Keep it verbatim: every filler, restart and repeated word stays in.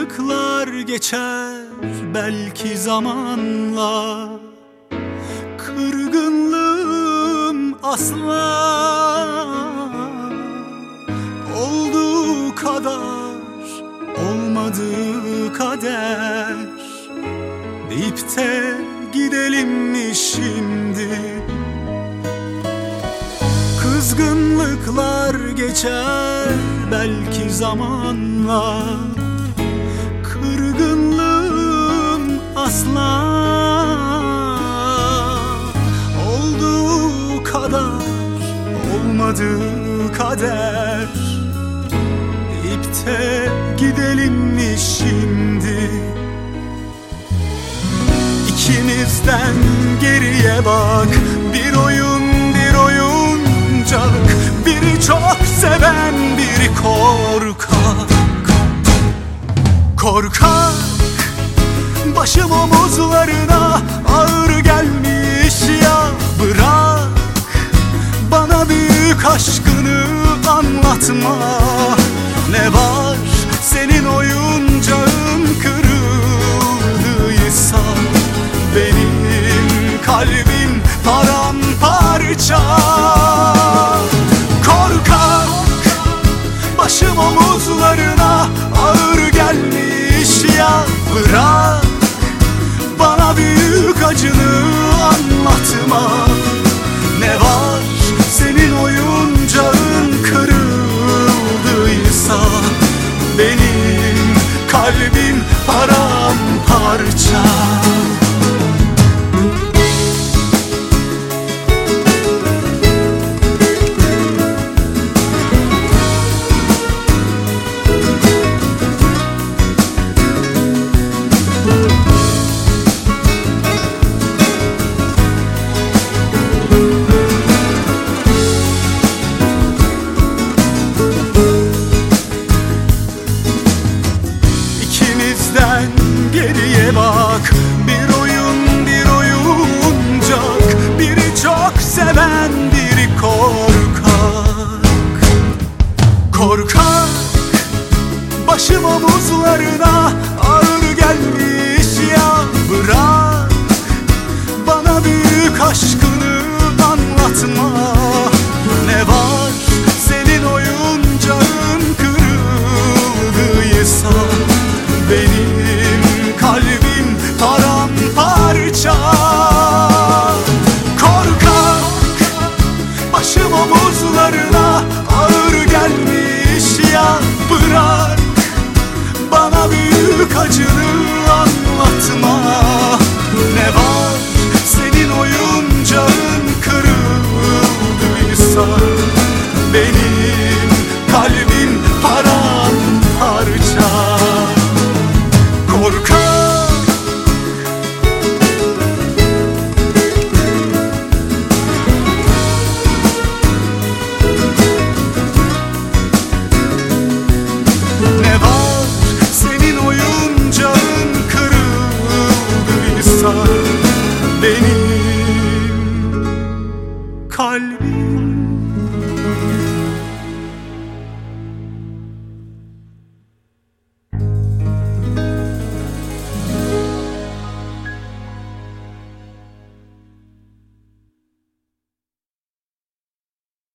Kızgınlıklar geçer belki zamanla, kırgınlığım asla olduğu kadar olmadığı kader deyip de gidelim mi şimdi? Kızgınlıklar geçer belki zamanla, kırgınlığım asla olduğu kadar olmadığı kader deyip de gidelim mi şimdi? İkimizden geriye bak, bir oyun bir oyuncak, biri çok seven biri korkak. Korkak, başım omuzlarına ağır gelmiş ya, bırak bana büyük aşkını anlatma. Ne var senin oyuncağın kırıldıysa, benim kalbim paramparça. Korkak, başım omuzlarına ağır gelmiş ya, bırak bana büyük acını anlatma. Ne var senin oyuncağın kırıldıysa, benim kalbim paramparça. Geriye bak, bir oyun bir oyuncak, biri çok seven biri korkak. Korkak, başım omuzlarına ağır gelmiş ya, bırak bana büyük aşkını anlatma. Ne var senin oyuncağın kırıldıysa, benim kalbim paramparça. Korkak, başım omuzlarına ağır gelmiş ya, bırak bana büyük acını anlatma. Ne var senin oyuncağın kırıldıysa, benim kalbim paramparça. Korkak, ne var senin oyuncağın kırıldıysa, benim